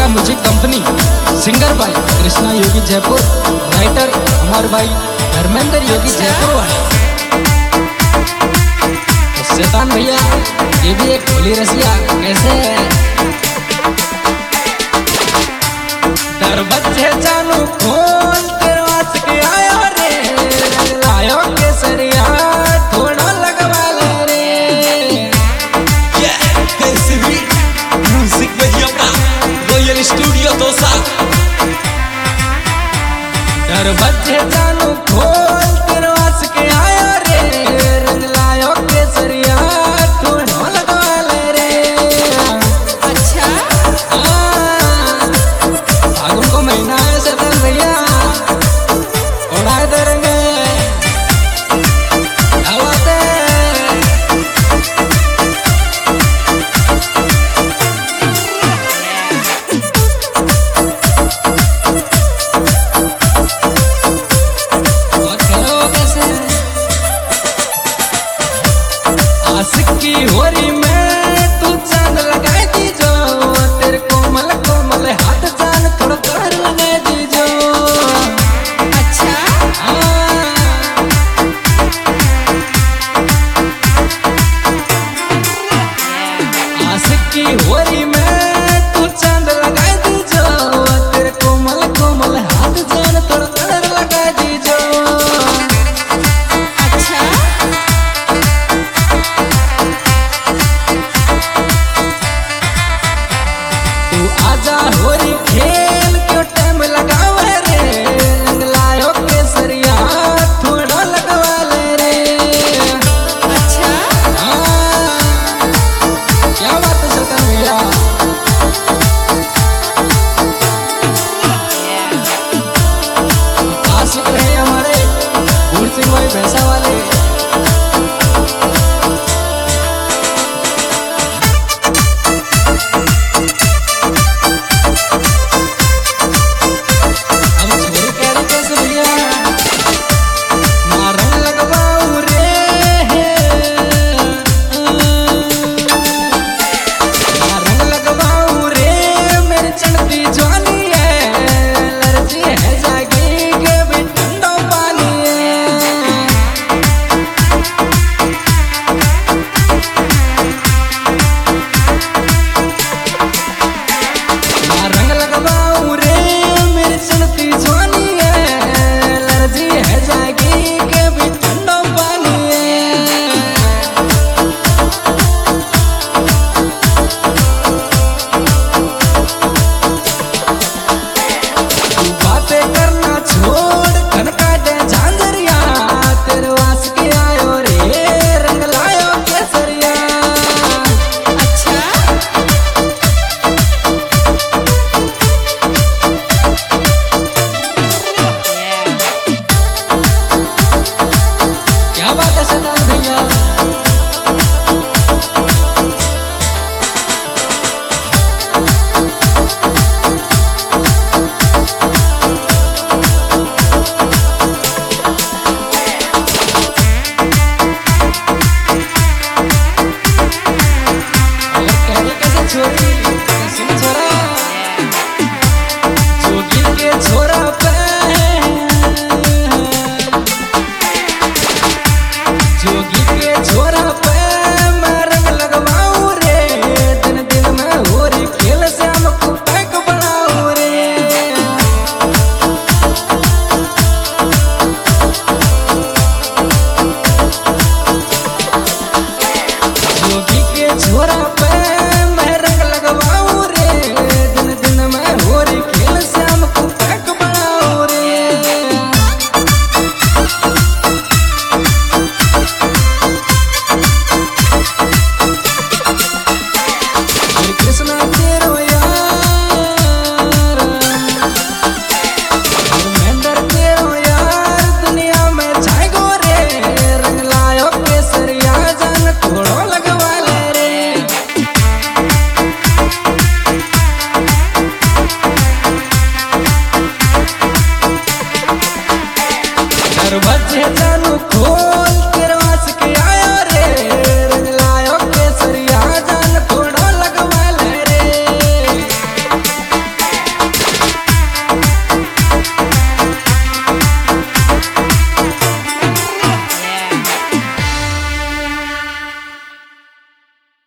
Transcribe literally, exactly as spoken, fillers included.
का music company, singer भाई कृष्णा योगी Jaipur, writer हमारे भाई धर्मेंद्र योगी जयपुर वाले। तो शैतान भैया ये भी एक भोली रसिया कैसे है। दर बच्चे जानू खोल दरवाज के आया रे, लायो केसरिया थोड़ा लगवा ले रे। कैसे भी म्यूजिक भैया का रॉयल स्टूडियो दोसा। दर बच्चे जानू खोल दरवाज के आया रे, रंग लायो केसरिया थोड़ा लगवा ले रे। अच्छा फागुन को महीना है शैतान भैया, उड़ाए देंगे हवाते। और कहो कैसे आशिक की होरी में तू चांद लगाई दी जो, तेरे कोमल कोमल हाथ जान थोड़ा कर लगाई दी जो। अच्छा आशिक की होरी में तू चांद लगाई दी जो, तेरे कोमल कोमल हाथ जान थोड़ा कर लगाई दी जो। अच्छा तू आजा होरी खेल क्यों टाइम लगावे रे, रंग लायो केसरिया थोड़ा लगवा ले रे। अच्छा हाँ, क्या बात है शैतान भैया। आशिक रहे हमारे भूल सिंह भाई भैंसा वाले। अब छोरी कह रही कैसे भैया, मारन लगवाऊ रे मारन लगवाऊ रे, मेरी चढ़ती जवानी है, एलर्जी है जागी के भी ठंडा पानी है। रंग लगवाऊ रे, मेरी चढ़ती जवानी है, एलर्जी है जागी के भी ठंडा पानी है। तू बातें करना छोड़ कनका दे झांझरिया, तेरे वास के आयो रे, रंग लायो केसरिया। अच्छा क्या बात है शैतान भैया। और कहने कैसे छोरी कैसे छोरा, जोगी के छोरा पे जोगी के छोरा पे मैं रंग लगवाऊ रे, दिन दिन में होरी खेल से हमको पैक बनाऊ रे। जोगी के छोरा पे मैं रंग लगवाऊ रे, दिन दिन में होरी खेल से हमको पैक बनाऊ रे। हरे कृष्णा तेरो यार, धर्मेंद्र तेरो यार, दुनिया में छाएगो रे, रंग लायो केसरिया जान थोड़ो लगवा ले रे। दरवाजे जानू खोल